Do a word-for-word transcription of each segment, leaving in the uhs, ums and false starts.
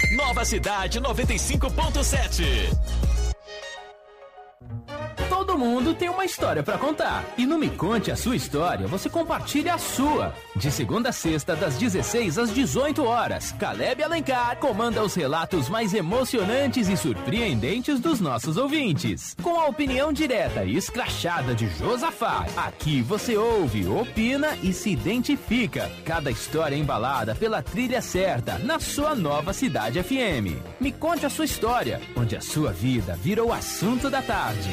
Nova Cidade noventa e cinco ponto sete. Todo mundo tem uma história pra contar. E no Me Conte a Sua História, você compartilha a sua. De segunda a sexta, das dezesseis às dezoito horas, Caleb Alencar comanda os relatos mais emocionantes e surpreendentes dos nossos ouvintes. Com a opinião direta e escrachada de Josafá, aqui você ouve, opina e se identifica. Cada história embalada pela trilha certa, na sua Nova Cidade F M. Me Conte a Sua História, onde a sua vida vira o assunto da tarde.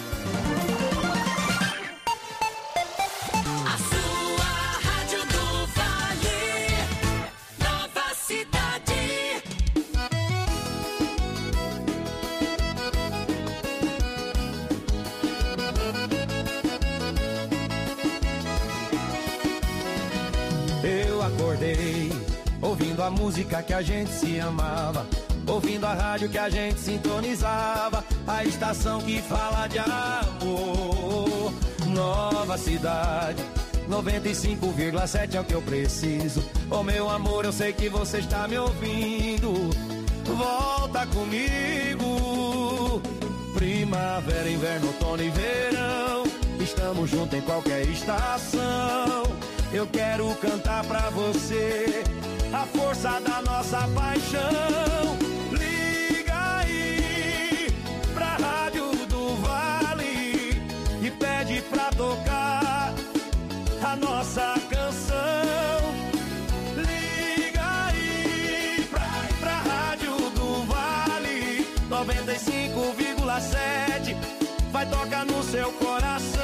A sua Rádio do Vale, Nova Cidade. Eu acordei ouvindo a música que a gente se amava, ouvindo a rádio que a gente sintonizava, a estação que fala de amor. Nova Cidade noventa e cinco vírgula sete é o que eu preciso. Oh meu amor, eu sei que você está me ouvindo. Volta comigo. Primavera, inverno, outono e verão, estamos juntos em qualquer estação. Eu quero cantar pra você a força da nossa paixão. Liga aí pra Rádio do Vale e pede pra tocar a nossa canção. Liga aí pra, pra Rádio do Vale noventa e cinco vírgula sete, vai tocar no seu coração.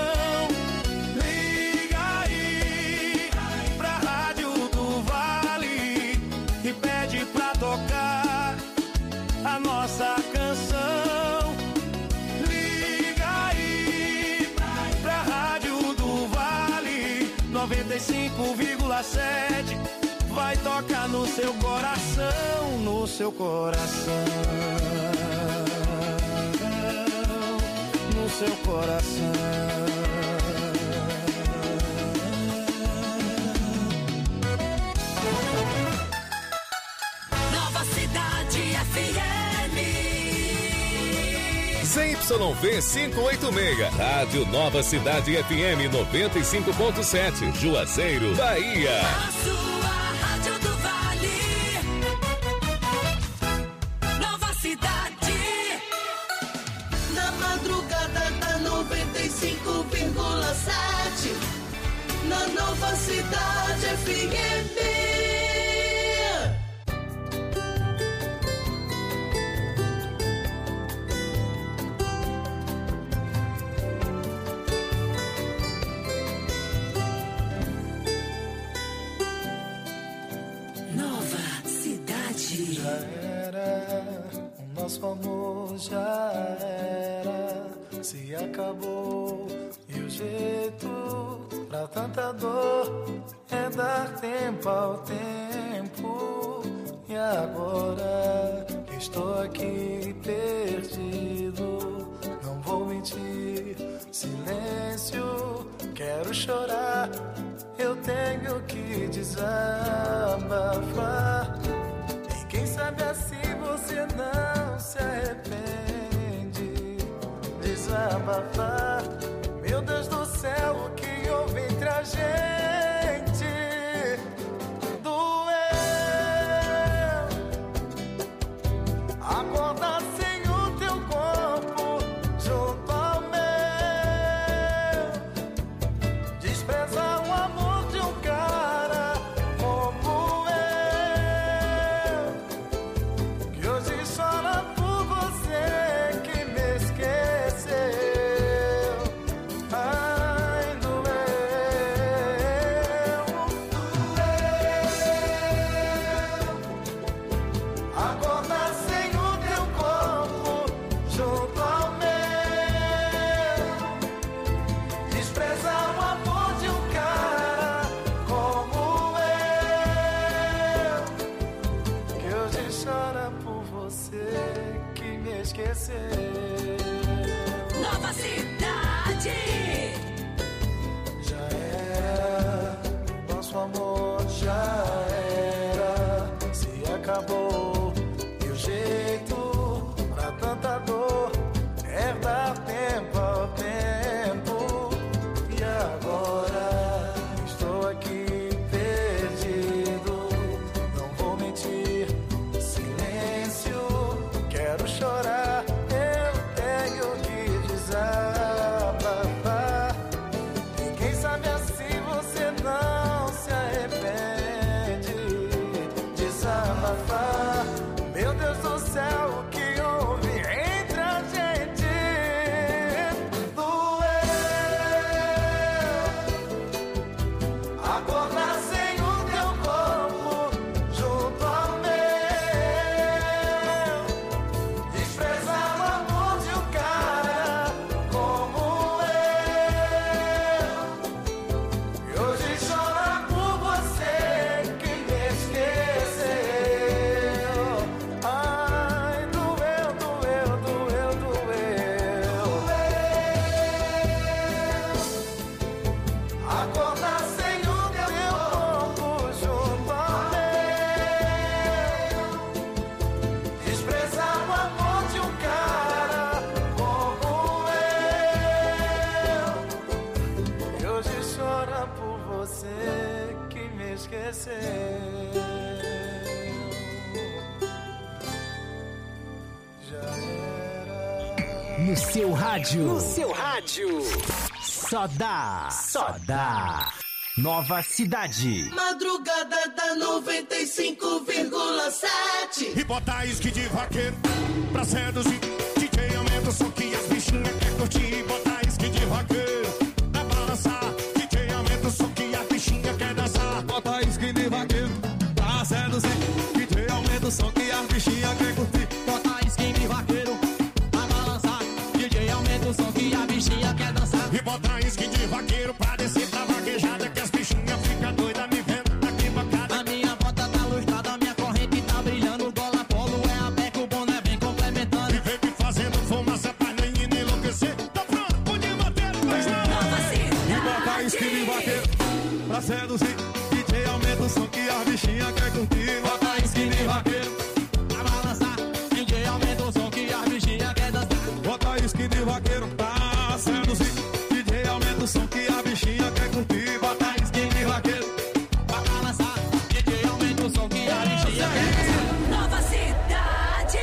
E pede pra tocar a nossa canção. Liga aí pra Rádio do Vale noventa e cinco vírgula sete, vai tocar no seu coração, no seu coração, no seu coração. Z Y V quinhentos e oitenta e seis, Rádio Nova Cidade F M noventa e cinco ponto sete, Juazeiro, Bahia. A sua Rádio do Vale, Nova Cidade. Na madrugada da noventa e cinco vírgula sete, na Nova Cidade F M. Nosso amor já era, se acabou. E o jeito pra tanta dor é dar tempo ao tempo. E agora que estou aqui perdido, não vou mentir, silêncio, quero chorar. Eu tenho que desabafar. E quem sabe assim você não se arrepende. Desabafar. Meu Deus do céu, o que houve entre a gente? Doeu. Acordar sem o teu corpo junto ao meu. Desprezar o amor de um cara como eu, que hoje chora por você, que me esqueceu. Ai, doeu, doeu. Acordar sem o teu corpo junto ao meu. Desprezar o amor de um cara como eu, que hoje chora por você, que me esqueceu. Nova Cidade. Já era, nosso amor já era, se acabou. No seu rádio. No seu rádio. Só dá. Só dá. Nova Cidade. Madrugada da noventa e cinco vírgula sete. E bota isque de vaqueiro pra seduzir. D J aumenta o som que as bichinhas quer curtir. E bota isque de vaqueiro pra balançar. D J aumenta o som que as bichinhas quer dançar. Bota isque de vaqueiro pra seduzir. D J aumenta o som que as bichinhas quer curtir. Bota isque de vaqueiro pra balançar. D J aumenta o som que a bichinha quer dançar. E bota isque de vaqueiro pra descer pra vaquejada. Que as bichinhas ficam doidas me vendo daqui bancada. A minha bota tá lustrada, a minha corrente tá brilhando. Gola polo é a pé que o boné vem complementando. E vem me fazendo fumaça pra menina enlouquecer. Tá pronto, podia bater, mas não. E bota isque de vaqueiro pra seduzir. D J aumenta o som que as bichinhas quer curtir. Bota isque de vaqueiro pra balançar. D J aumenta o som que as bichinhas quer dançar. Bota isque de vaqueiro pra seduzir. D J aumenta o som que a bichinha quer curtir. Bota isque de vaqueiro pra balançar. D J aumenta o som que a bichinha quer dançar. Nova Cidade.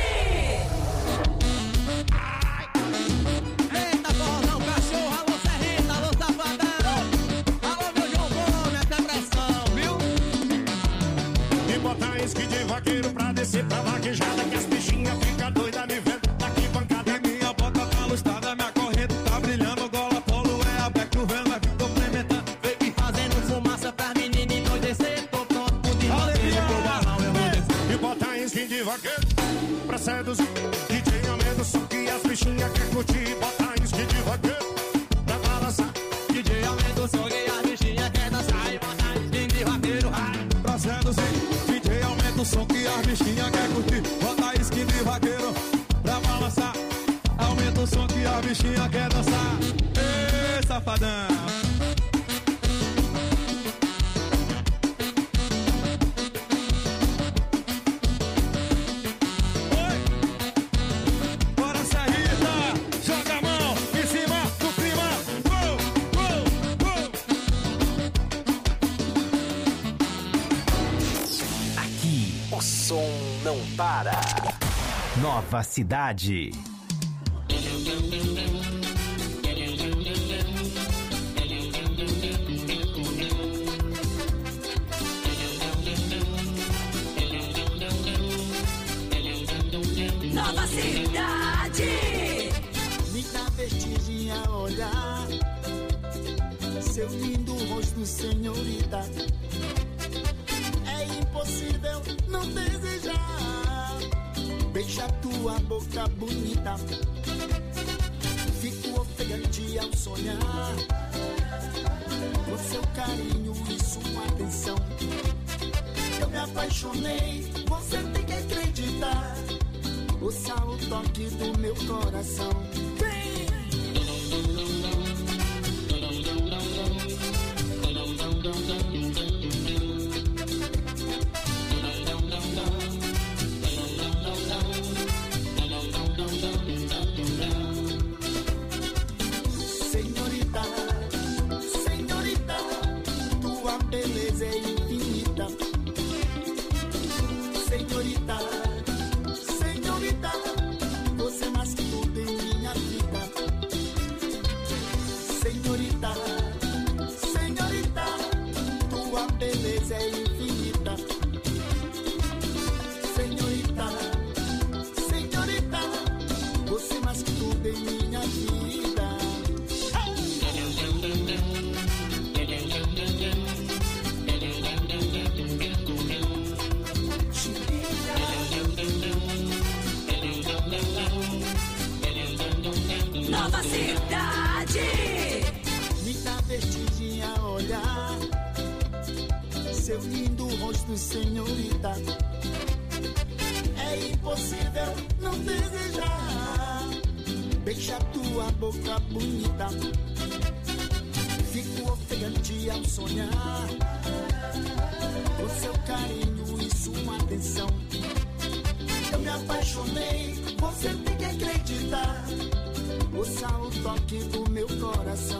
Eita, forrozão, cachorro, alô Serrita, alô Safadão. Alô meu João Bom, mete a pressão, viu? E bota isque de vaqueiro pra descer pra vaquejada. Que as bichinhas ficam doidas me vendo daqui bancada. E minha bota tá lustrada, minha corrente tá brilhando. Gola polo é a back, o vento vai complementando. Vem me fazendo fumaça pra menina endoidecer. Tô pronto pro desmanter, pro balão eu vou descer. E bota isque de vaqueiro pra seduzir. D J aumenta o som que as bichinhas quer curtir. Bota isque de vaqueiro pra balançar. D J aumenta o som que as bichinhas quer dançar. E bota isque de vaqueiro, ai. Pra seduzir, D J aumenta o som que as bichinhas quer curtir. Bota isque de vaqueiro pra balançar. Aumenta o som que a bichinha quer dançar. Ê, safadão. Oi. Bora, Serrita. Joga a mão em cima do clima. Uou, uou, uou. Aqui, o som não para. Nova Cidade. Nova Cidade. Me dá vestigem a olhar seu lindo rosto, senhorita. É impossível não desejar. Beija tua boca bonita. Fico ofegante ao sonhar com seu carinho e sua atenção. Eu me apaixonei, você tem que acreditar. Ouça o toque do meu coração. Vem! Senhorita, senhorita, tua beleza é infinita. Senhorita, senhorita, você é mais que tudo em minha vida. Senhorita, senhorita, tua beleza é infinita. Senhorita, senhorita, você é mais que tudo em minha vida. Nova Cidade. Me dá vestigem a olhar seu lindo rosto, senhorita. É impossível não desejar. Beija tua boca bonita. Fico ofegante ao sonhar com seu carinho e sua atenção. Eu me apaixonei, você tem que acreditar. Ouça o toque do meu coração.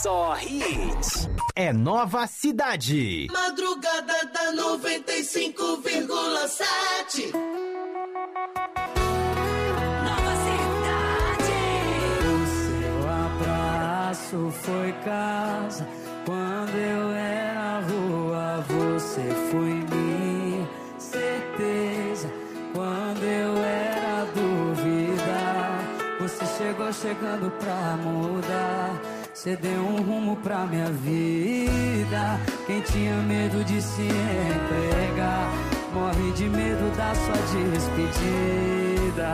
Só hits. É Nova Cidade. Madrugada da noventa e cinco vírgula sete. Nova Cidade. O seu abraço foi casa. Quando eu era rua, você foi minha certeza. Quando eu era dúvida, você chegou chegando pra mudar. Você deu um rumo pra minha vida. Quem tinha medo de se entregar morre de medo da sua despedida.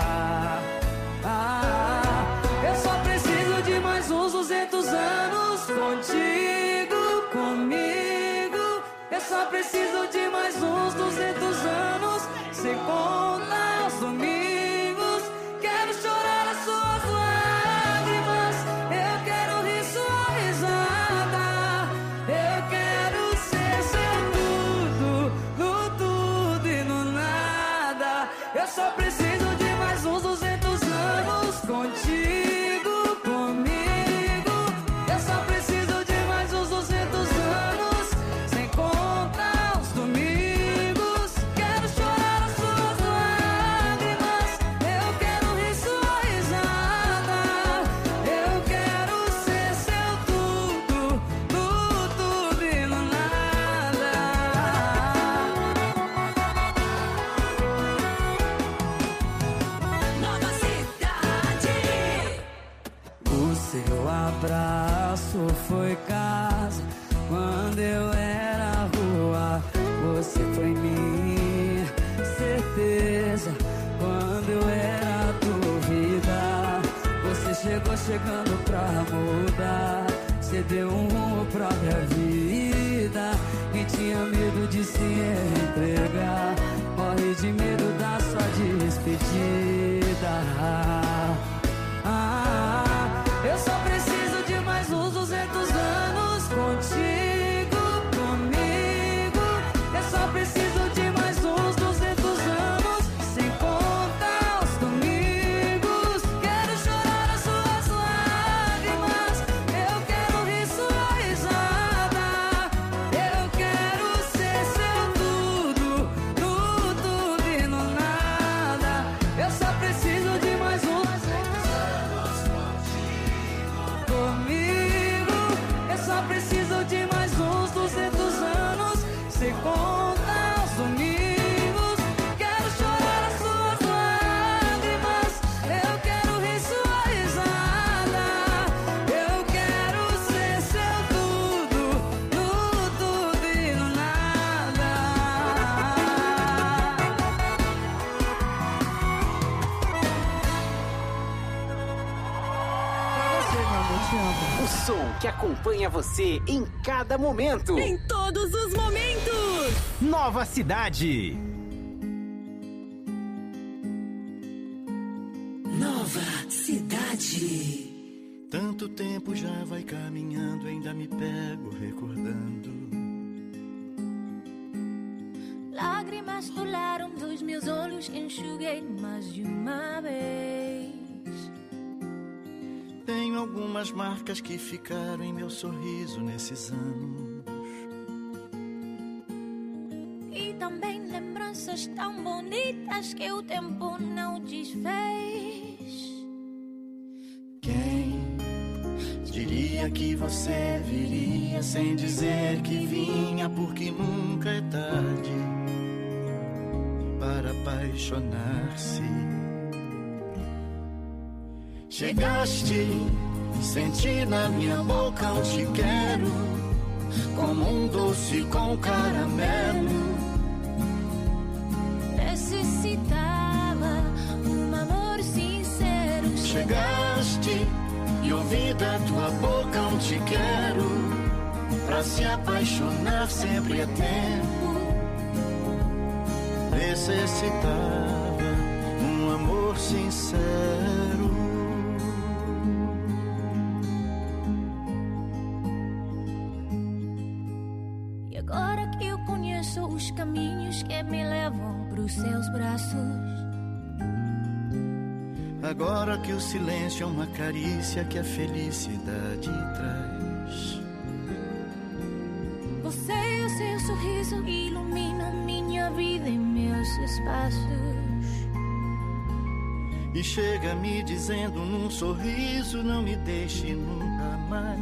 Ah, eu só preciso de mais uns duzentos anos contigo, comigo. Eu só preciso de mais uns duzentos anos sem contar os domingos. Quero chorar as suas lágrimas, eu quero rir sua risada. Eu quero ser seu tudo, no tudo e no nada. Eu só preciso de mais uns duzentos anos contigo, comigo. Eu só preciso de mais uns duzentos anos sem contar os domingos. Quero chorar as suas lágrimas, eu quero rir sua risada. Eu quero ser seu tudo, no tudo e no nada. Nova Cidade. O seu abraço foi casa. Quando eu era rua, você foi minha certeza. Quando eu era dúvida, você chegou chegando pra mudar. Você deu um rumo pra minha vida. Quem tinha medo de se entregar morre de medo da sua despedida. Ah, eu só preciso de mais uns duzentos anos contigo, comigo. Eu só preciso de mais uns duzentos anos sem contar os domingos. Quero chorar as suas lágrimas, eu quero rir sua risada. Eu quero ser seu tudo, no tudo e no nada. Eu só preciso de mais uns comigo. Eu só preciso de mais uns duzentos anos sem contar os domingos. Quero chorar as suas lágrimas, eu quero rir sua risada. Eu quero ser seu tudo, no tudo e no nada. Pra você, meu amor, te amo. O som que acompanha você em cada momento. Em todos os momentos. Nova Cidade. Nova Cidade. Tanto tempo já vai caminhando, ainda me pego recordando. Lágrimas rolaram dos meus olhos, enxuguei mais de uma vez. Tenho algumas marcas que ficaram em meu sorriso nesses anos. E também lembranças tão bonitas que o tempo não desfez. Quem diria que você viria sem dizer que vinha, porque nunca é tarde para apaixonar-se. Chegaste, senti na minha boca o te quero, como um doce com caramelo. Necessitava um amor sincero. Chegaste e ouvi da tua boca um te quero, pra se apaixonar sempre é tempo. Necessitava um amor sincero. E agora que eu conheço os caminhos que me levam pros seus braços, agora que o silêncio é uma carícia que a felicidade traz, Você e o seu sorriso iluminam minha vida e meus espaços. E chega me dizendo num sorriso: não me deixe nunca mais.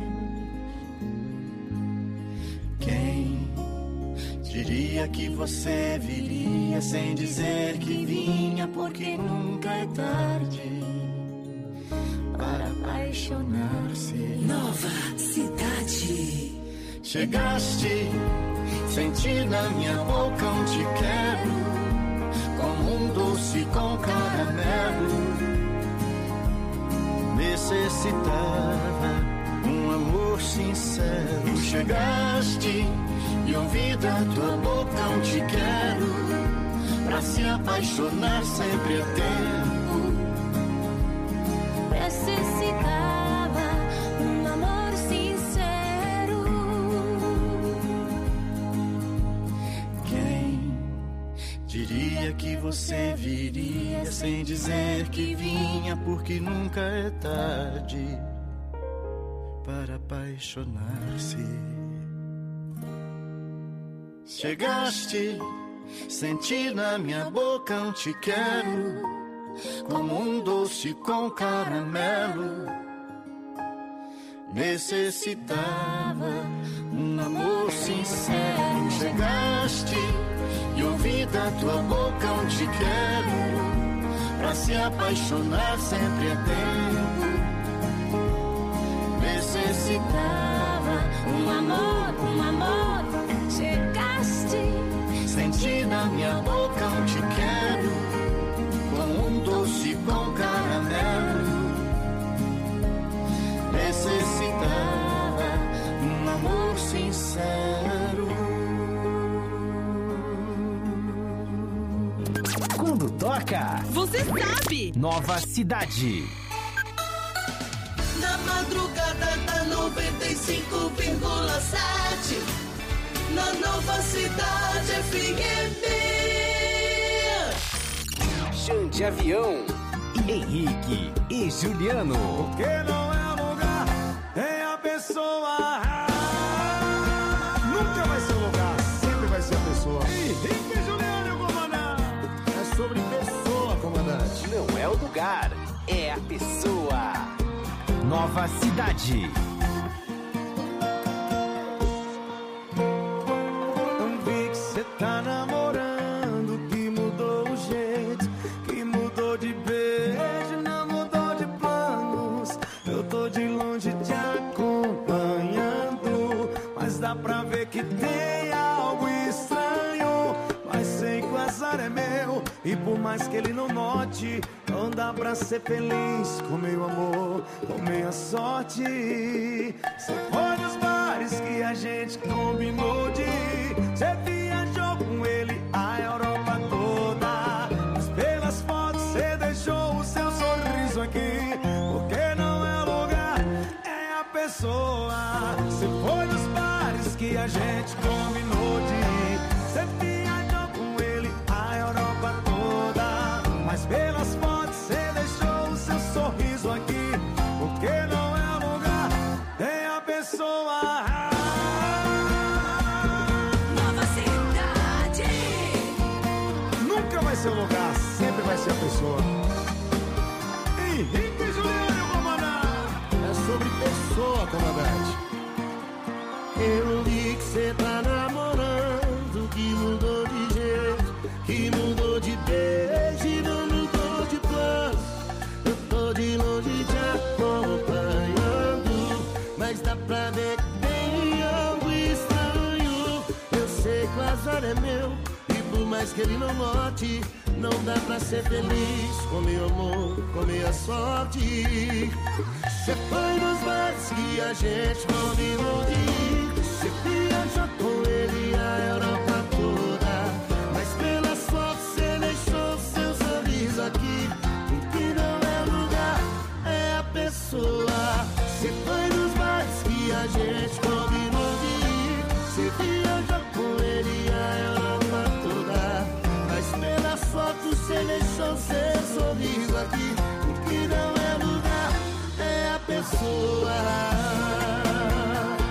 Quem diria que você viria sem dizer que vinha, porque nunca é tarde para apaixonar-se. Nova cidade. Chegaste, senti na minha boca um te quero, como um doce com caramelo. Necessitava um amor sincero. Chegaste e ouvi da tua boca um te quero, pra se apaixonar sempre é tempo. Necessitava um amor sincero. Quem diria que você viria sem dizer que vinha, porque nunca é tarde para apaixonar-se. Chegaste, senti na minha boca um te quero, como um doce com caramelo. Necessitava um amor sincero. Chegaste e ouvi da tua boca um te quero, pra se apaixonar sempre é tempo. Necessitava um amor, um amor. Chegaste, senti na minha boca um te quero, como um doce com caramelo. Necessitava um amor sincero. Quando toca, você sabe. Nova Cidade. Na madrugada da noventa e cinco vírgula sete, na Nova Cidade F M. Xande Avião, Henrique e Juliano. Porque não é lugar, é a pessoa. Nunca vai ser o lugar, sempre vai ser a pessoa. Henrique e Juliano, comandante. É sobre pessoa, comandante. Não é o lugar, é a pessoa. Nova Cidade. Não vi que cê tá namorando, que mudou o jeito, que mudou de beijo, não mudou de planos. Eu tô de longe te acompanhando, mas dá pra ver que tem algo estranho. Mas sei que o azar é meu, e por mais que ele não note, não dá pra ser feliz com meu amor, com minha sorte. Cê foi nos bares que a gente combinou de ir, cê viajou com ele a Europa toda, mas pelas fotos cê deixou o seu sorriso aqui. Porque não é o lugar, é a pessoa. Cê foi nos bares que a gente combinou de ir, cê viajou com ele a Europa toda, mas pelas fotos cê deixou o seu sorriso aqui. Porque não é o lugar, é a pessoa. Nova cidade. Nunca vai ser o lugar, sempre vai ser a pessoa. Henrique e Juliano, comandante. É sobre pessoa, comandante. Eu vi que cê tá namorando, que mudou de jeito, que mudou de beijo e não mudou de plano. Eu tô de longe te acompanhando, mas dá pra ver que tem algo estranho. Eu sei que o azar é meu, e por mais que ele não note, não dá pra ser feliz com meu amor, com minha sorte. Cê foi nos bares que a gente combinou de ir, cê viajou com ele a Europa toda, mas pelas fotos cê deixou seu sorriso aqui. O que não é lugar, é a pessoa. Cê foi nos bares que a gente combinou de ir, cê viajou com ele a Europa toda, mas pelas fotos cê deixou seu sorriso aqui. O que não é lugar, é a pessoa.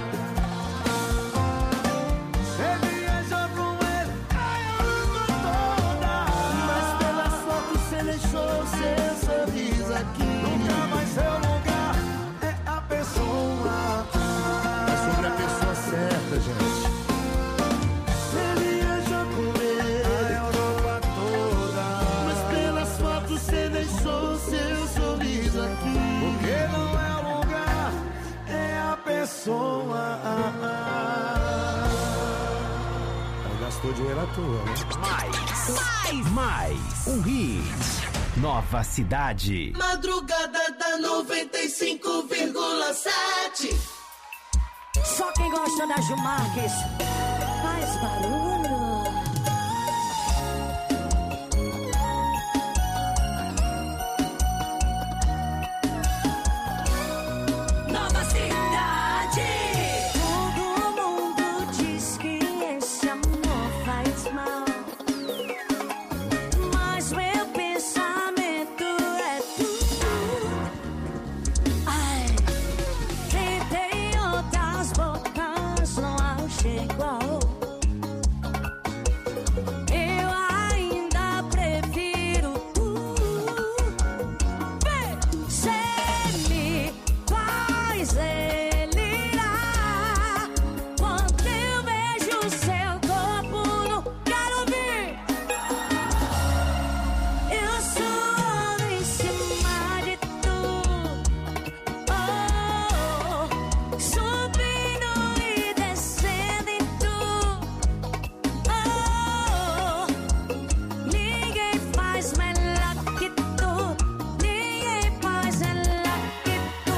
Gastou dinheiro à toa, né? Mais, mais, mais um hit. Nova Cidade. Madrugada da noventa e cinco vírgula sete. Só quem gosta da Gilmarques faz barulho. Nova Cidade. Todo mundo diz que esse amor faz mal, mas meu pensamento é tudo. Ai, tentei outras bocas, não achei igual. Eu ainda prefiro tu. Você me faz delirar quando eu vejo seu corpo no. Quero ouvir. Eu sou em cima de tu, oh, subindo e descendo em tu, oh, ninguém faz melhor que tu, ninguém faz melhor que tu,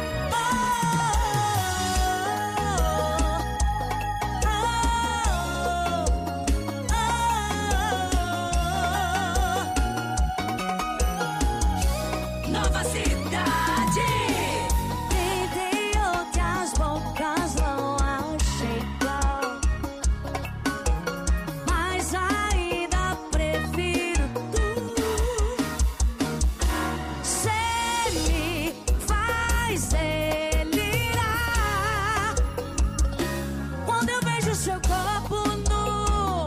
Nova Cidade. tentei outras bocas, não achei igual, mas ainda prefiro tu. Cê me faz delirar quando eu vejo seu corpo nu.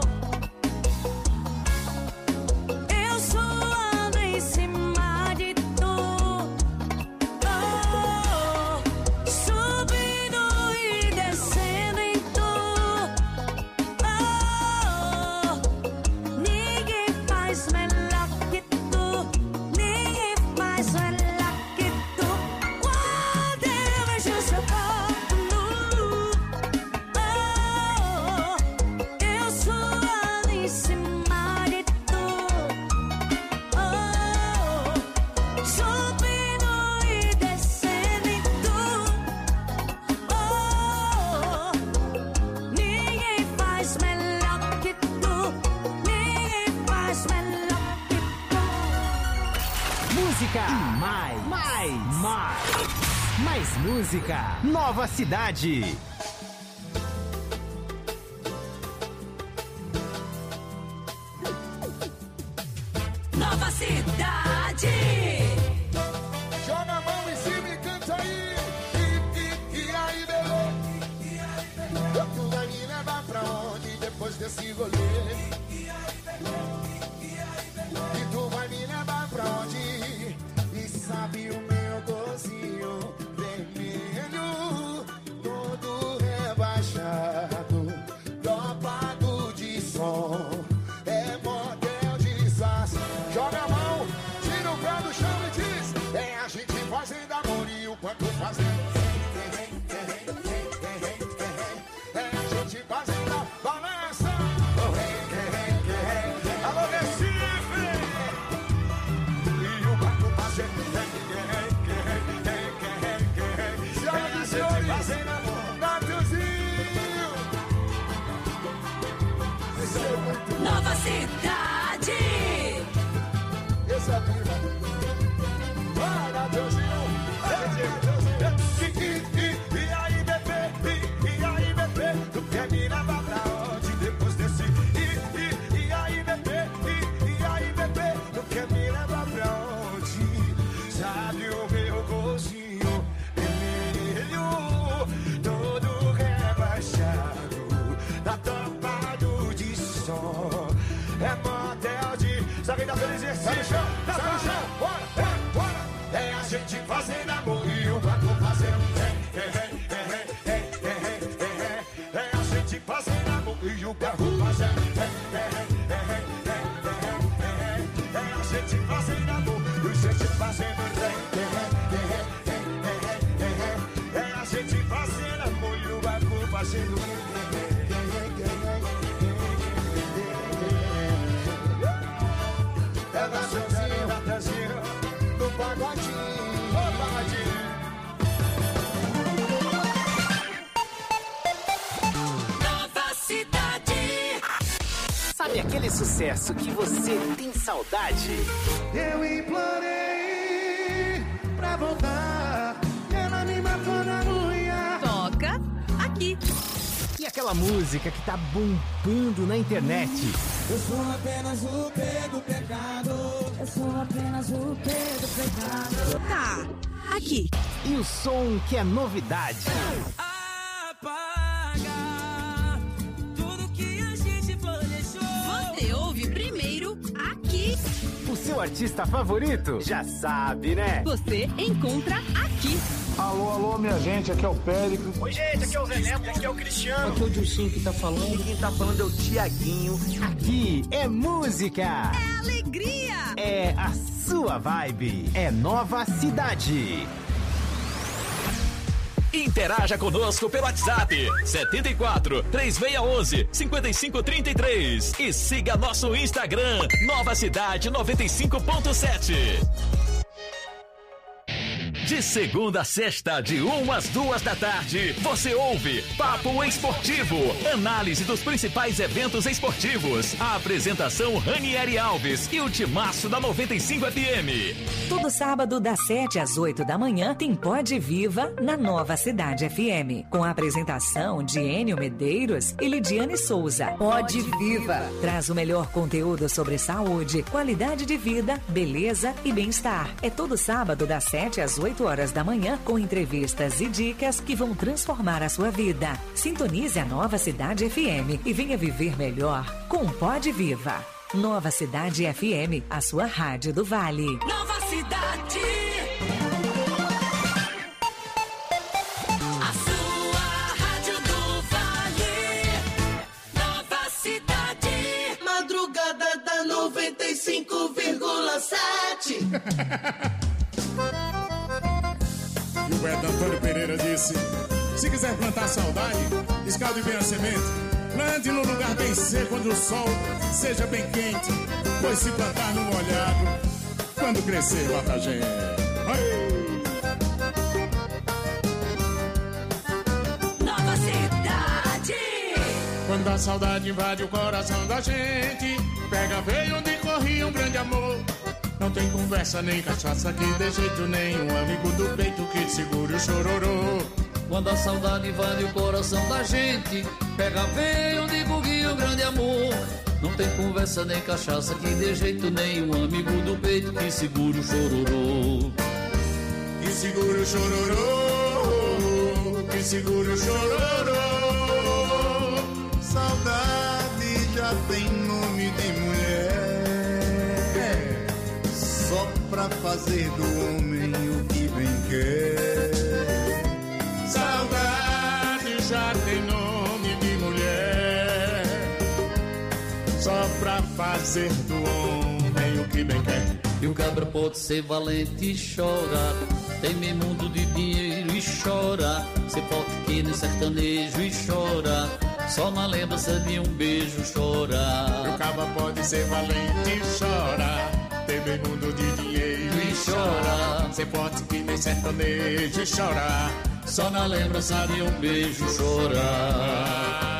Eu suando em cima de tu, oh, subindo e descendo em tu, oh, ninguém faz melhor que tu, ninguém faz melhor que tu. Quando eu vejo seu corpo nu, oh, eu suando em cima de tu, oh, subindo e descendo em tu, oh, ninguém faz melhor que tu, ninguém faz melhor que tu. Música e mais, mais, mais, mais música. Nova Cidade. Nova Cidade. Joga a mão em cima e canta aí. E, e, e aí, bebê? Tu vai me levar pra onde depois desse rolê? E tu vai me levar pra onde? E sabe o meu gozinho vermelho, todo rebaixado, dopado de som, é modelo de sas. Joga a mão, tira o pé do chão e diz: é a gente fazendo amor e o quanto fazendo. É a gente fazendo a balança. Alô, Recife! E o quanto fazendo. Senhoras e senhores, fazendo amor. Natuzinho! Isso é muito Nova Cidade. essa prima. Para, Deusinho. E, e, e aí, bebê? E, e aí, bebê? Tu quer me levar pra onde depois desse? E, e, e aí, bebê? E, e aí, bebê? Tu quer me levar pra onde? Sabe o meu gozinho vermelho, todo rebaixado, tá tampado de som. É motel de... Sabe da felicidade? Sai no chão, sai no chão, bora, é, bora. É a gente fazendo amor e o barco fazendo. É, é, é, é, é, é, é, é a gente fazendo amor e o barco fazendo. É, é, é, é, é, é, é a gente fazendo amor e a gente fazendo. É, é, é, é, é a gente fazendo amor e o barco fazendo. Sabe aquele sucesso que você tem saudade? Eu implorei pra voltar, ela me matou na unha. Toca aqui. E aquela música que tá bombando na internet? Eu sou apenas o P do pecado. Eu sou apenas o P do pecado. Tá, aqui. E o som que é novidade? Apaga tudo que a gente planejou. Você ouve primeiro aqui. O seu artista favorito? Já sabe, né? Você encontra aqui. Alô, alô, minha gente, aqui é o Péricles. Oi, gente, aqui é o Zé Neto, aqui é o Cristiano. Aqui é o Dilcinho que tá falando. E quem tá falando é o Tiaguinho. Aqui é música. É alegria. É a sua vibe. É Nova Cidade. Interaja conosco pelo WhatsApp setenta e quatro, três seis um um, cinco cinco três três e siga nosso Instagram Nova Cidade noventa e cinco ponto sete. De segunda a sexta, de uma às duas da tarde, você ouve Papo Esportivo, análise dos principais eventos esportivos. A apresentação Ranieri Alves e o timaço da noventa e cinco F M. Todo sábado, das sete às oito da manhã, tem Pod Viva na Nova Cidade F M, com a apresentação de Enio Medeiros e Lidiane Souza. Pod Viva traz o melhor conteúdo sobre saúde, qualidade de vida, beleza e bem-estar. É todo sábado, das sete às oito horas da manhã, com entrevistas e dicas que vão transformar a sua vida. Sintonize a Nova Cidade F M e venha viver melhor com Pod Viva. Nova Cidade F M, a sua rádio do Vale. Nova Cidade. A sua rádio do Vale. Nova Cidade. Madrugada da noventa e cinco vírgula sete. Gilberto Antônio Pereira disse: se quiser plantar saudade, escalde bem a semente. Plante no lugar bem seco, onde o sol seja bem quente. Pois se plantar no molhado, quando crescer, bota gente. Nova Cidade. Quando a saudade invade o coração da gente, pega veio onde corria um grande amor. Não tem conversa nem cachaça que de jeito nenhum, amigo do peito que segure o chororô. Quando a saudade invade o coração da gente, pega veio onde corria um grande amor. Não tem conversa nem cachaça que de jeito nenhum, amigo do peito que segure o chororô. Que segure o chororô, que segure o chororô. Saudade já tem nome de mulher, só pra fazer do homem o que bem quer. Saudade já tem nome de mulher, só pra fazer do homem o que bem quer. E o cabra pode ser valente e chorar, tem meio mundo de dinheiro e chora. Ser forte que nem sertanejo e chora, só na lembrança de um beijo chorar. E o cabra pode ser valente e chora, tem meio mundo de dinheiro e chora. Ser forte que nem sertanejo e chora, só na lembrança de um beijo chorar.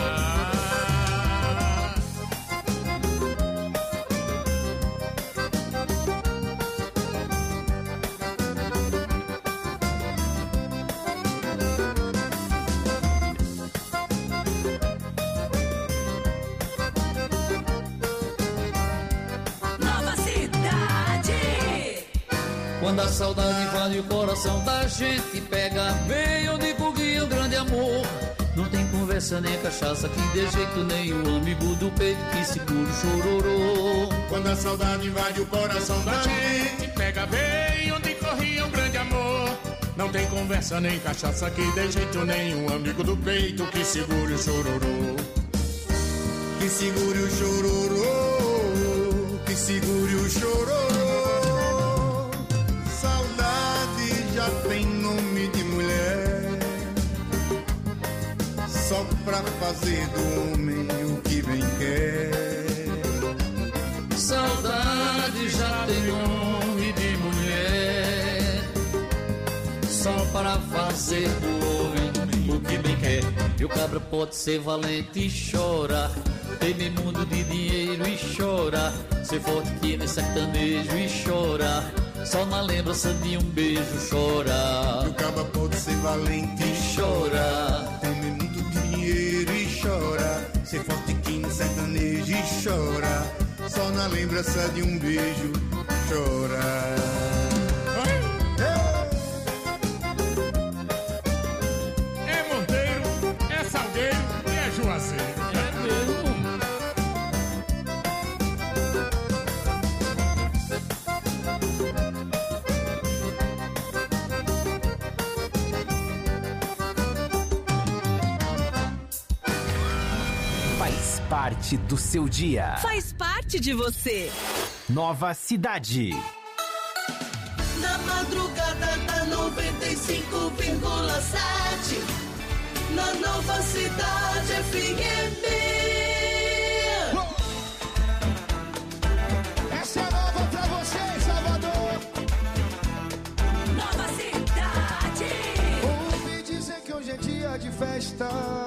Nova Cidade. Quando a saudade invade o coração da gente, pega veio onde corria um grande amor. Não tem conversa nem cachaça que de jeito nenhum, amigo do peito que segura o chororô. Quando a saudade invade o coração da gente, pega bem onde corria um grande amor. Não tem conversa nem cachaça que de jeito nenhum, amigo do peito que segure o chororô. Que segure o chororô, que segure o chororô. Saudade já tem nome de mulher, só pra fazer do homem o que bem quer. Saudade já tem nome de mulher, só para fazer do homem o que bem quer. E o cabra pode ser valente e chorar, tem meio mundo de dinheiro e e chorar. Ser forte que nem sertanejo e chorar. Só na lembrança de um beijo chorar. O caba pode ser valente e chorar. Ter muito dinheiro e chorar. Ser forte que nem sertanejo e chorar. Só na lembrança de um beijo chorar. É Monteiro, é Salgueiro e é Juazeiro. É mesmo. Faz parte do seu dia. Faz parte de você. Nova Cidade. Na madrugada da noventa e cinco vírgula sete, na Nova Cidade F M. Essa é nova pra você, Salvador. Nova Cidade. Ouvi dizer que hoje é dia de festa.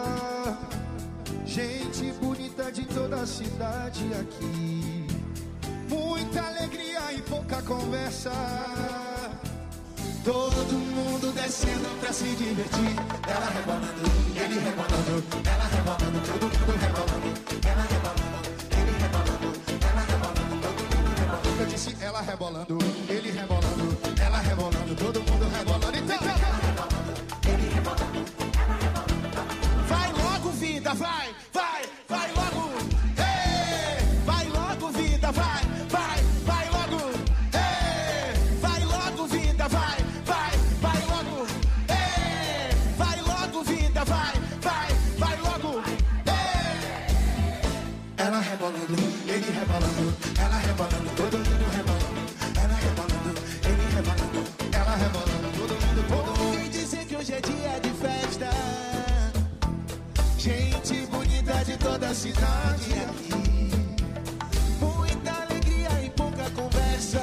Gente bonita de toda a cidade aqui. Muita alegria e pouca conversa. Todo mundo descendo pra se divertir. Ela rebolando, ele rebolando. Ela rebolando, todo mundo rebolando. Ela rebolando, ele rebolando. Ela rebolando, todo mundo rebolando. Eu disse ela rebolando, ele rebolando. Ela rebolando, todo mundo rebolando. Então, ela rebolando, ele rebolando. Ela rebolando. Vai logo, vida, vai, vai, vai logo. Ei, vai logo, vida, vai, vai, vai logo. Ei, vai logo, vida, vai, vai, vai logo. Ei, vai logo, vida, vai, vai, vai logo. Ei. Ela rebolando, ele rebolando, ela rebolando, todo mundo rebolando. Ela rebolando, ele rebolando, ela rebolando, todo mundo, todo mundo. Vem dizer que hoje é dia de festa. Gente bonita de toda a cidade aqui. Muita alegria e pouca conversa.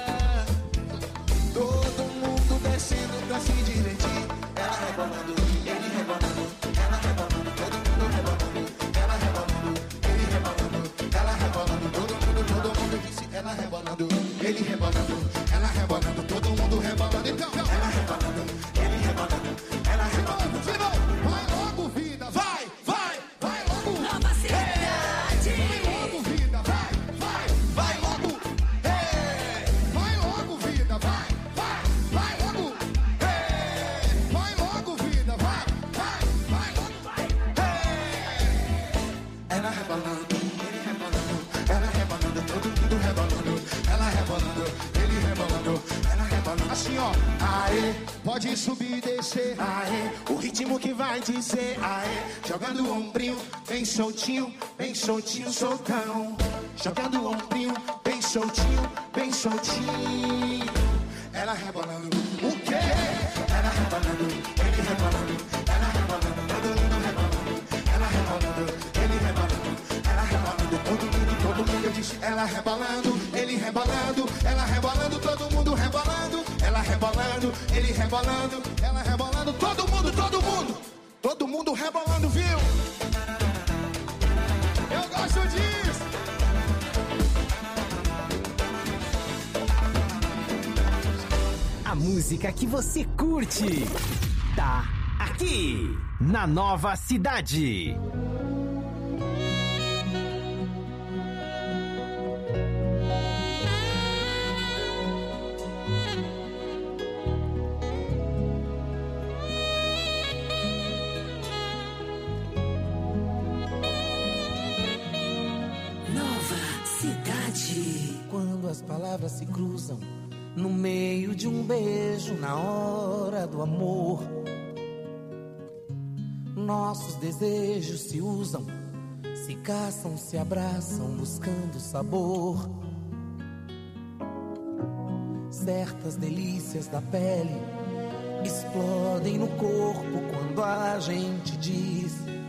Todo mundo descendo pra se divertir. Ela rebolando, ele rebolando. Ela rebolando, todo mundo rebolando. Ela rebolando, ele rebolando. Ela rebolando, todo mundo, todo mundo disse. Ela rebolando, ele rebolando. Ela rebolando, todo mundo rebolando. Então, ela rebolando, ele rebolando. Ela rebolando, de novo. Vai logo, vida, vai, vai, vai logo. Nova Cidade. Vai logo, vida, vai, vai, vai logo. Ei, vai logo, vida, vai, vai, vai logo. Ei, vai logo, vida, vai, vai, vai logo. Ei. Ela rebolando, ele rebolando, ela rebolando, todo mundo rebolando. Ela rebolando, ele rebolando, ela rebolando. Assim, ó, aê, pode subir e descer, aê, o ritmo que vai dizer, aê, jogando o ombrinho, bem soltinho, bem soltinho, soltão. Jogando o ombrinho, bem soltinho, bem soltinho. Ela rebolando, o quê? Ela rebolando, ele rebolando, ela rebolando, todo mundo rebolando. Ela rebolando, ele rebolando, ela rebolando, todo mundo, todo mundo. Eu disse, ela rebolando, ele rebolando, ela rebolando, todo mundo rebolando. Ela rebolando, ele rebolando, ela rebolando, todo mundo, todo mundo. Todo mundo rebolando, viu? Eu gosto disso. A música que você curte tá aqui na Nova Cidade. Quando as palavras se cruzam no meio de um beijo, na hora do amor, nossos desejos se usam, se caçam, se abraçam, buscando sabor. Certas delícias da pele explodem no corpo quando a gente diz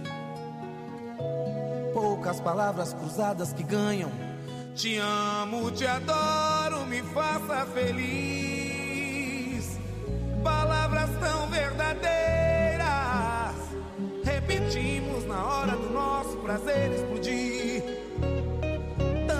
poucas palavras cruzadas que ganham. Te amo, te adoro, me faça feliz. Palavras tão verdadeiras, repetimos na hora do nosso prazer explodir.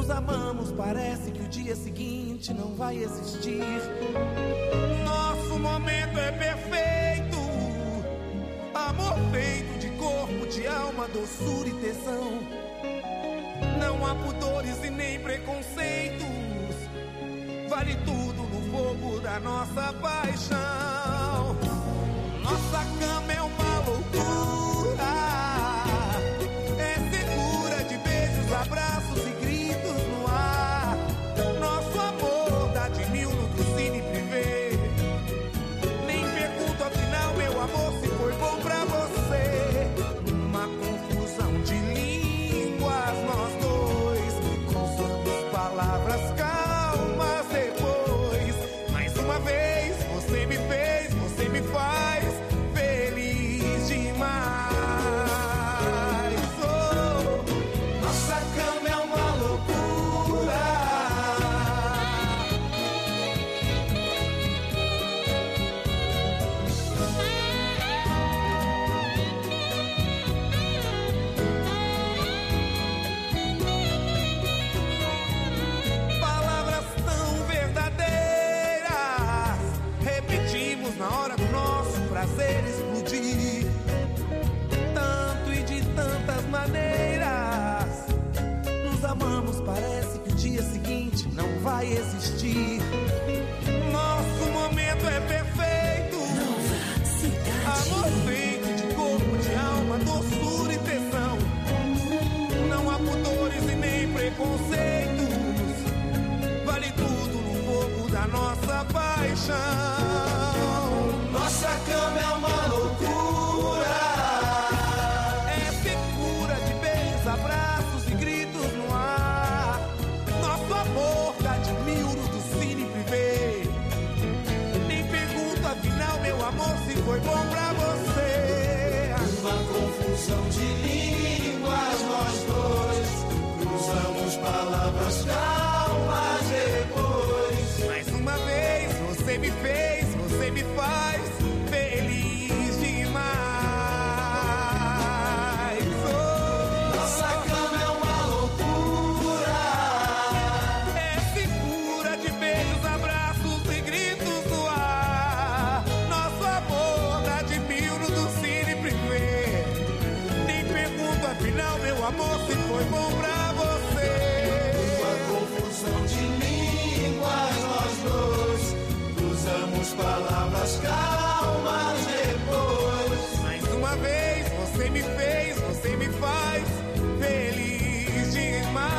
Nos amamos, parece que o dia seguinte não vai existir. Nosso momento é perfeito, amor feito de corpo, de alma, doçura e tesão. Não há pudores e nem preconceitos, vale tudo no fogo da nossa paixão. Nossa cama é uma loucura, é segura de beijos, abraços e gritos no ar. Nosso amor dá de mil no Cine Privé. Nem pergunto afinal, meu amor, se foi bom pra você. Uma confusão de línguas, nós dois cruzamos palavras calmas depois. Mais uma vez, você me fez, você me faz feliz demais. Oh, nossa cama é uma loucura. Palavras tão verdadeiras repetimos na hora do nosso prazer explodir. Tanto e de tantas maneiras nos amamos, parece que o dia seguinte não vai existir. Nosso momento é perfeito, amor feito de corpo, de alma, doçura e tesão. Não há pudores e nem preconceitos, vale tudo no fogo da nossa paixão. Nossa cama é uma loucura, é secura de beijos, abraços e gritos no ar. Nosso amor dá de mil no Cine Privé. Nem pergunto afinal, meu amor, se foi bom pra você. Uma confusão de línguas, nós dois cruzamos palavras calmas depois. Mais uma vez, você me fez, você me faz feliz demais. Oh, nossa cama é uma loucura, é segura de beijos, abraços e gritos no ar. Nosso amor dá de mil no do Cine Privé. Nem pergunto afinal, meu amor, se foi bom pra você. Uma confusão de línguas, nós dois cruzamos palavras calmas depois. Mais uma vez, você me fez, você me faz feliz demais.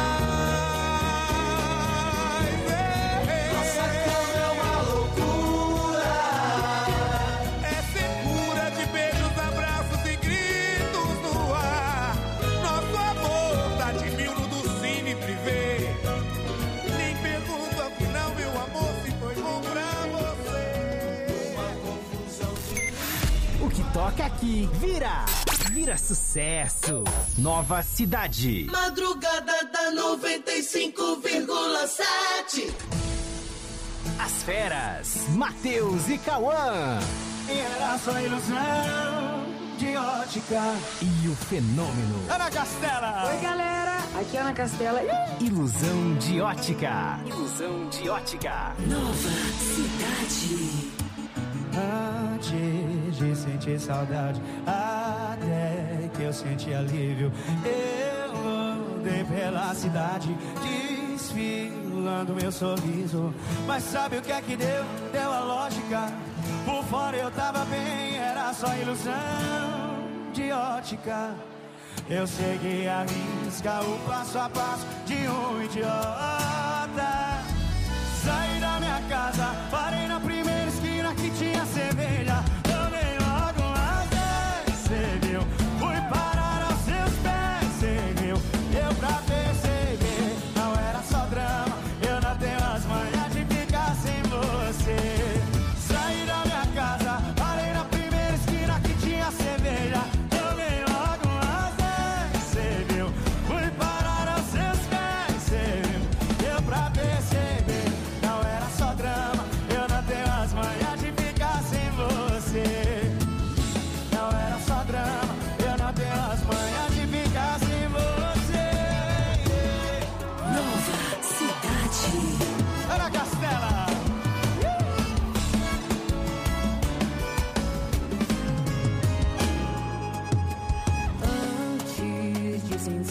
Nossa cama é uma loucura, é segura de beijos, abraços e gritos no ar. Nosso amor dá de mil no do Cine Privé. Nem pergunto afinal, meu amor, se foi bom pra você. Uma confusão de... O que toca aqui vira, vira sucesso. Nova Cidade. Madrugada da noventa e cinco vírgula sete. As Feras, Matheus e Cauã. Era só ilusão de ótica. E o fenômeno. Ana Castela. Oi, galera. Aqui é Ana Castela. Ilusão de ótica. Ilusão de ótica. Nova Cidade. Antes de sentir saudade, até que eu senti alívio, eu andei pela cidade, desfilando meu sorriso. Mas sabe o que é que deu? Deu a lógica. Por fora eu tava bem, era só ilusão de ótica. Eu segui a risca, o passo a passo de um idiota. Saí da minha casa, parei na primeira esquina que tinha cerveja. Tomei logo umas dez, cê viu? Fui parar aos seus pés, cê viu? Deu pra perceber, não era só drama. Eu não tenho as manhas de ficar sem você. Saí da minha casa, parei na primeira esquina que tinha cerveja. Tomei logo umas dez, cê viu? Fui parar aos seus pés, cê viu? Deu pra perceber, não era só drama. Eu não tenho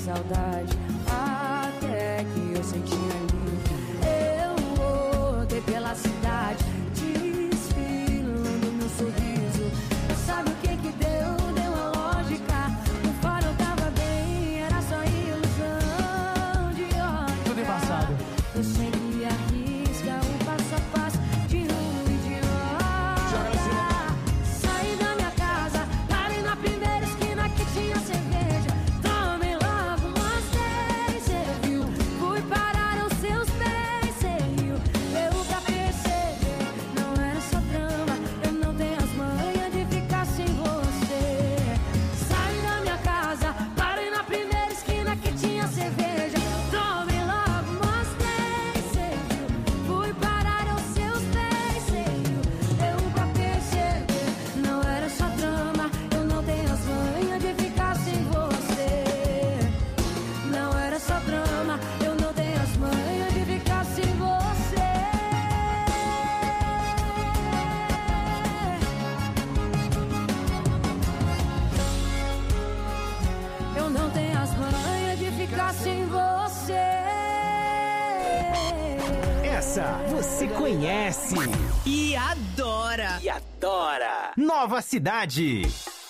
saudade, até que eu senti ali. Eu voltei pela cidade, desfilando meu sorriso. Sabe o que que deu? Deu a lógica. O farol tava bem, era só ilusão de ótica. Tudo embaçado. Eu segui a risca, o passo a passo de um idiota. Saí da minha casa, parei na primeira esquina que tinha cerveja. Tomei logo umas três, cê viu? Fui parar aos seus pés, cê riu. Eu pra perceber, não era só drama. Eu não tenho as manhas de ficar sem você. Saí da minha casa, parei na primeira esquina que tinha cerveja. Tomei logo umas três, cê viu? Fui parar aos seus pés, cê riu. Eu pra perceber, não era só drama. Eu não tenho as manhas de ficar sem você. Não era só drama, eu não tenho as manhas de ficar sem você. Eu não tenho as manhas de ficar sem você. Essa você conhece E adora. e adora. Nova Cidade.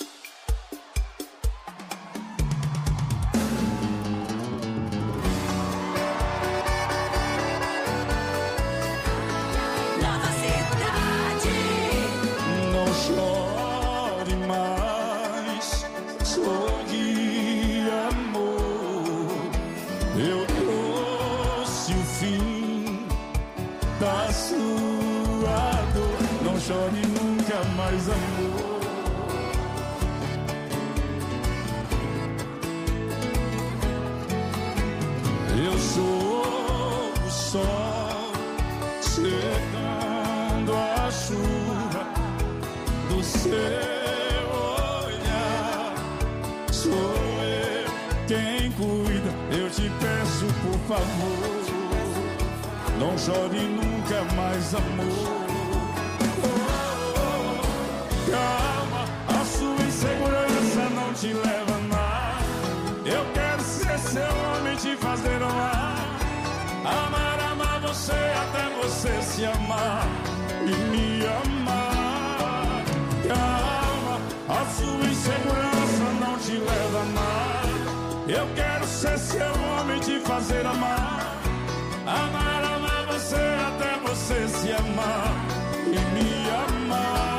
Nova cidade. Não chore mais, sorri, amor. Eu trouxe o fim da sua dor. Não chore nunca mais, amor. Eu sou o sol chegando a chuva do seu olhar. Sou eu quem cuida. Eu te peço, por favor, não chore nunca mais, amor. Calma, a sua insegurança não te leva a nada. Eu quero ser seu homem, te fazer amar. Amar, amar você até você se amar e me amar. Calma, a sua insegurança não te leva a nada. Eu quero ser seu homem, te fazer amar. Amar, amar você até você se amar e me amar.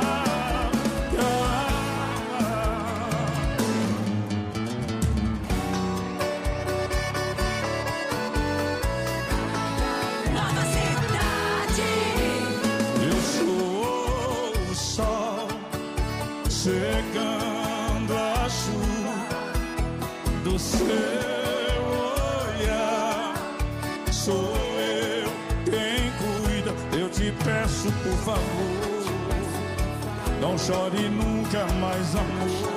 Nova cidade. Eu sou o sol chegando a chuva do seu olhar. Sou eu quem cuida. Eu te peço, por favor, não chore nunca mais, amor.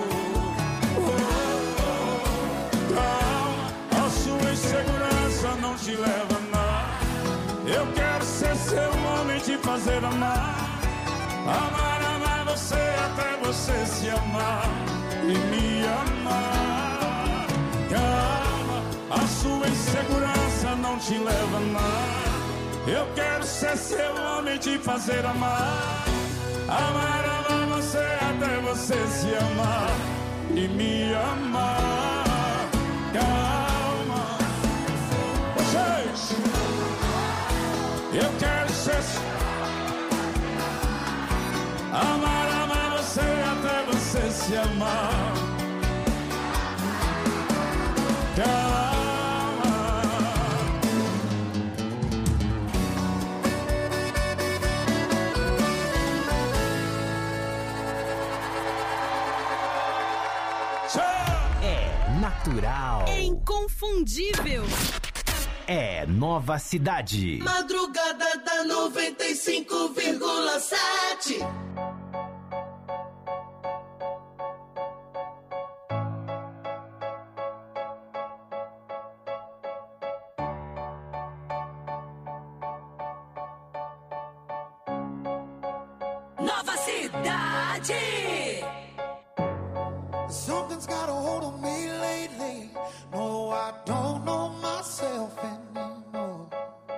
Calma, a sua insegurança não te leva a nada. Eu quero ser seu homem, te fazer amar. Amar, amar você até você se amar e me amar. Calma, a sua insegurança não te leva a nada. Eu quero ser seu homem, te fazer amar. Amar, amar você até você se amar e me amar. Calma, vocês. Eu quero ser. Amar, amar você até você se amar. Calma. É natural. É inconfundível. É Nova Cidade. Madrugada da noventa e cinco vírgula sete. Nova cidade. Something's got a hold on me lately. No, I don't know myself anymore.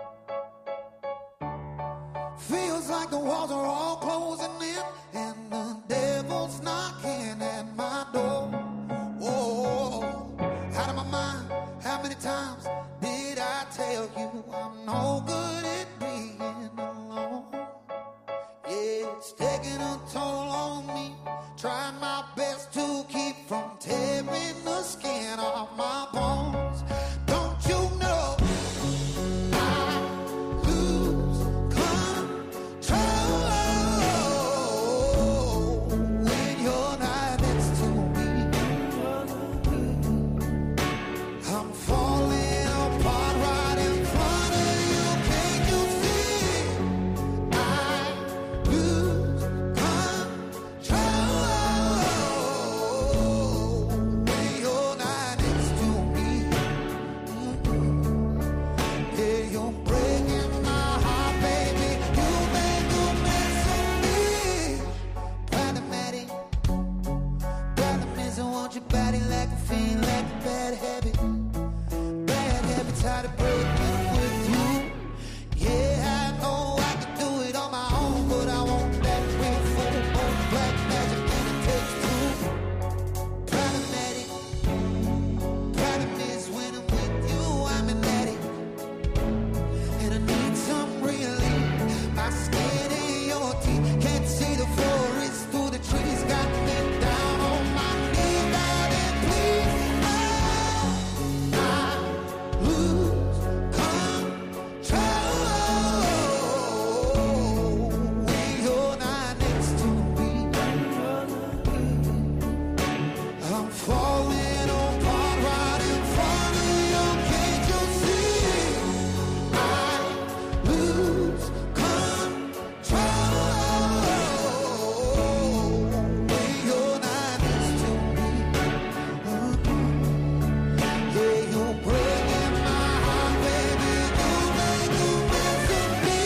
Feels like the walls are all closing in, and the devil's knocking at my door. Oh, out of my mind, how many times did I tell you I'm no good at being alone? Yeah, it's taking a toll on me, trying my best to keep from tearing the skin off my bones. Don't you know I lose control when you're not next to me? I'm falling apart right in front of you. Can't you see? I lose control when you're not next to me. Yeah, you're breaking my heart, baby. You make a mess of me. Problematic. Problem is I want your body like a fiend, like a bad habit. Bad habits how to break when I'm with you. Yeah, I know I can do it on my own, but I want that real full on black magic and it takes two. Problematic. Problem is when I'm with you, I'm an addict. And I need some relief. My skin in your teeth. Can't see the forest through the trees. Got me down on my knees, darling, please. I lose control when you're not next to me. I'm falling apart right in front of you. Can't you see? I lose control when you're not next to me. Yeah, you're breaking my heart, baby. You make a mess of me.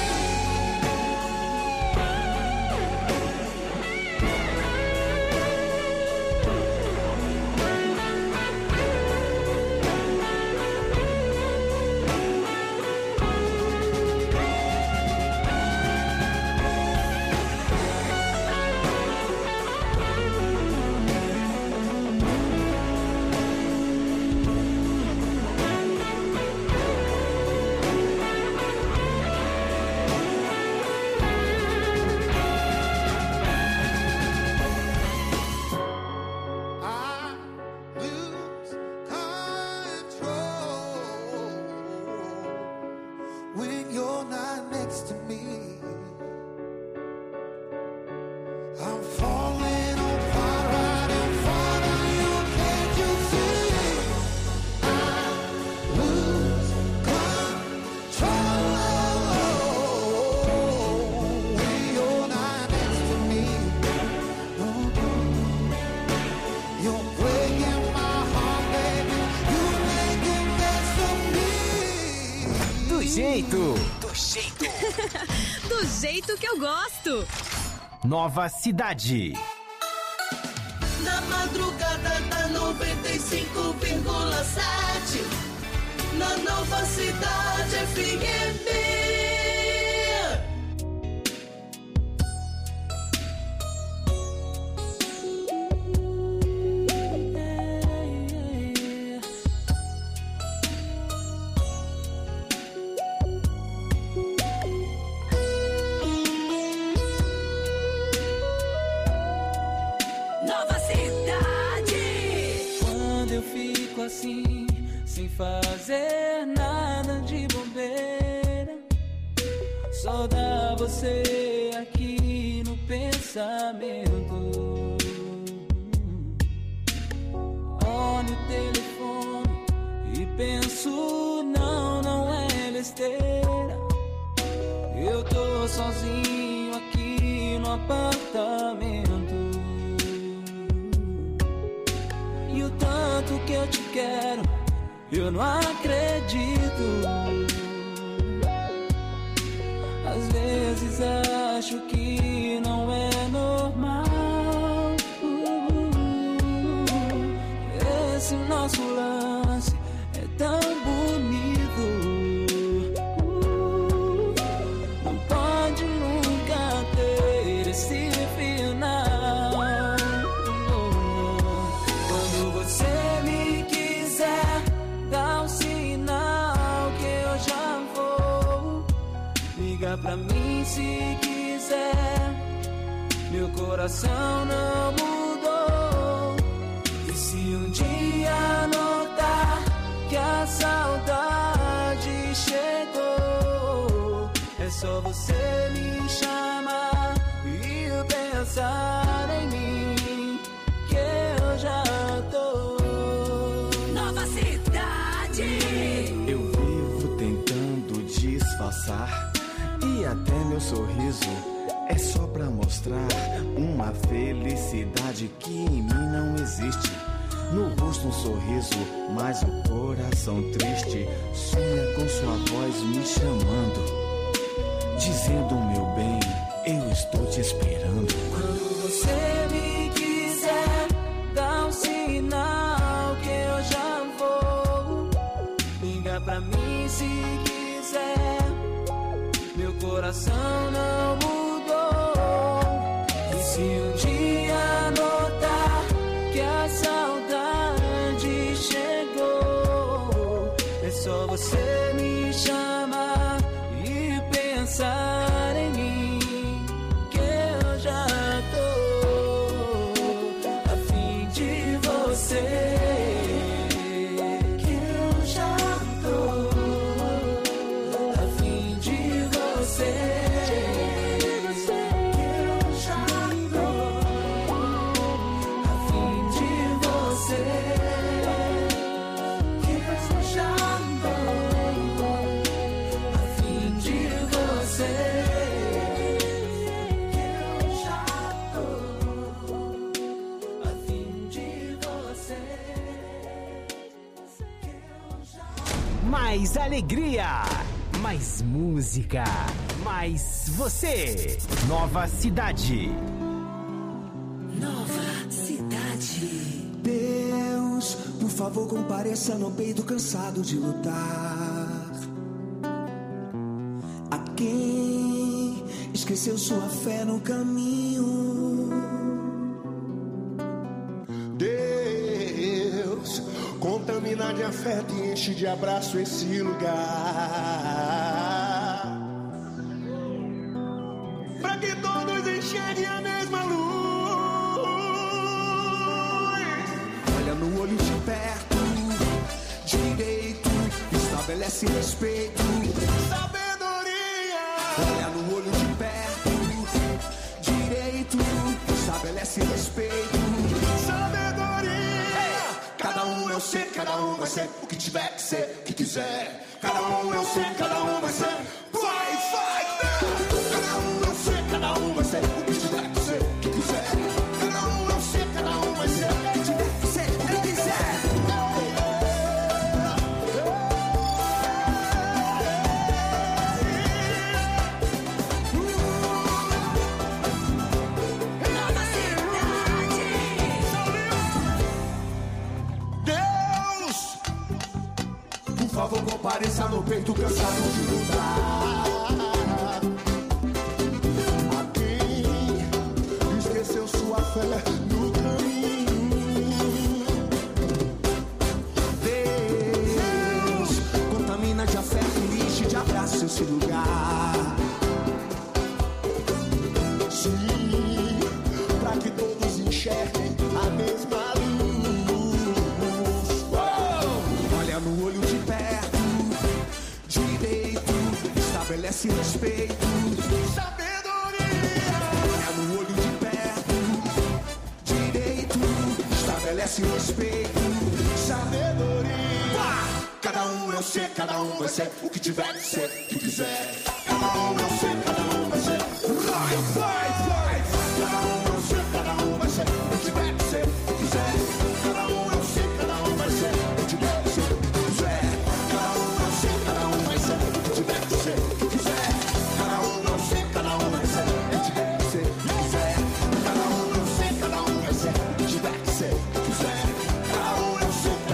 I lose control when you're not next to me. I'm falling apart right in front of you. Can't you see? I lose control when you're not next to me. You're breaking my heart, baby. You make a mess of me. Do jeito. Do jeito. Do jeito que eu gosto. Nova Cidade. Na madrugada da noventa e cinco vírgula sete, na Nova Cidade F M. Nova Cidade. Quando eu fico assim, sem fazer nada de bobeira, só dá você aqui no pensamento. Olho o telefone e penso, não, não é besteira. Eu tô sozinho aqui no apartamento. E o tanto que eu te quero, eu não acredito. Às vezes acho que não é normal. esse nosso lance é tão bonito. Uh, não pode nunca ter esse final. Uh, quando você me quiser, dá um sinal que eu já vou. Liga pra mim se quiser, meu coração não mudou. E se um dia notar que a saudade chegou, é só você me chamar e pensar em mim, que eu já tô. Nova Cidade. Eu vivo tentando disfarçar, e até meu sorriso é só pra mostrar uma felicidade que em mim não existe. No rosto um sorriso, mas o coração triste sonha com sua voz me chamando, dizendo: meu bem, eu estou te esperando. Quando você me quiser, dá um sinal que eu já vou. Liga pra mim se quiser, meu coração não mudou. E se um dia notar que a saudade chegou, é só você me chamar e pensar em mim, que eu já tô a fim de você. Que eu já tô a fim de você. Mais alegria, mais música, mais você. Nova Cidade. Nova Cidade. Deus, por favor, compareça no peito cansado de lutar. A quem esqueceu sua fé no caminho. Deus, contamina de afeto e enche de abraço esse lugar, pra que todos enxerguem a mesma luz. Olha no olho de perto, direito, estabelece respeito, sabedoria. Olha no olho de perto, direito, estabelece respeito, sabedoria. Cada um eu sei, cada um vai ser o que tiver que ser, que quiser. Cada um eu sei, cada um vai ser. Vai, vai, cada um eu sei, cada um vai ser o que tiver que ser, que quiser. Cada um eu sei, cada um vai ser o que tiver que ser, que quiser. Nova Cidade. Deus, por favor, compareça no peito cansado de lutar. A quem esqueceu sua fé no caminho. Deus, contamina de afeto e enche de abraço esse lugar. Sim, pra que todos enxerguem a mesma luz. Olha no olho de perto, direito, estabelece respeito, sabedoria. Olha no olho de perto, direito, estabelece respeito, sabedoria. Cada um eu sei, cada um vai ser o que tiver que ser, que quiser. Cada um eu sei, cada um vai ser. Vai, vai, vai. Cada um eu sei, cada um vai ser o que tiver que ser, que quiser. Cada um eu sei, cada um vai ser o que tiver que ser, que quiser. Cada um eu sei, cada um vai ser o que tiver que ser, que quiser. Cada um eu sei, cada um vai ser o que tiver que ser, que quiser. Cada um eu sei, cada um vai ser o que tiver que ser, que quiser. Cada um eu sei,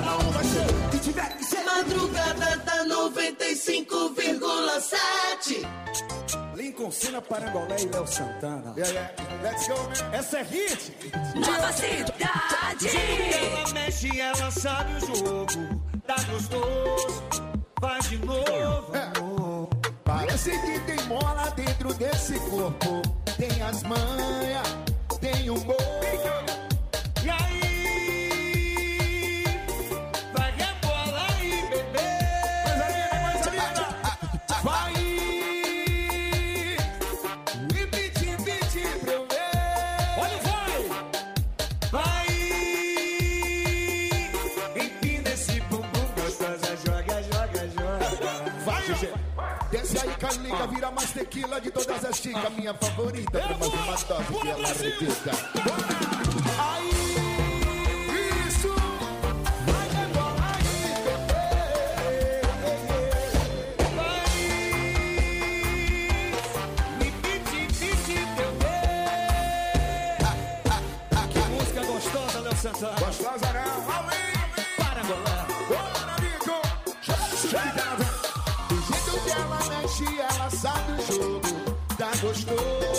com Cena Parangolé e Léo Santana. Yeah, yeah. Let's go, man. Essa é hit. Nova Cidade. Ela mexe, ela sabe o jogo. Tá gostoso, faz de novo. É. Parece que tem mola dentro desse corpo. Tem as manhas, tem o humor. E aí, vai rebolar aí, bebê. Coisa linda, coisa linda. Vai e piti, piti pra eu ver. Olha, vai. Vai, empina esse bumbum gostosa. Joga, joga, joga. Vai, desce aí, Carlinha, vira mais tequila de todas as chicas. Minha favorita, pra mais uma dose que ela repita. Aí, isso, vai rebolar aí, bebê. Vai, me piti, piti, teu bem. Que música gostosa, Léo Santana. Gostosa não, além. Parangolé. Bora, amigo. Do jeito que ela mexe, ela sabe o jogo. Tá gostoso.